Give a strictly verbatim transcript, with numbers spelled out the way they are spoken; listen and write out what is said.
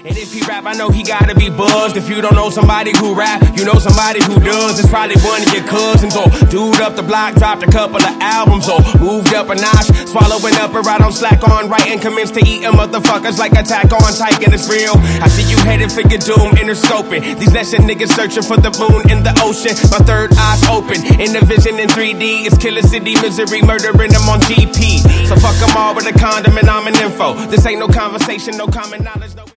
And if he rap, I know he gotta be buzzed. If you don't know somebody who rap, you know somebody who does. It's probably one of your cousins, or dude up the block dropped a couple of albums, or moved up a notch, swallowing up a ride on slack on right, and commenced to eat motherfuckers like Attack on Titan. It's real. I see you headed for your doom, interscoping these lesson niggas searching for the moon in the ocean. My third eye's open, in the vision in three D. It's Killer City, Misery, murdering them on G P. So fuck them all with a condom and I'm an info. This ain't no conversation, no common knowledge, no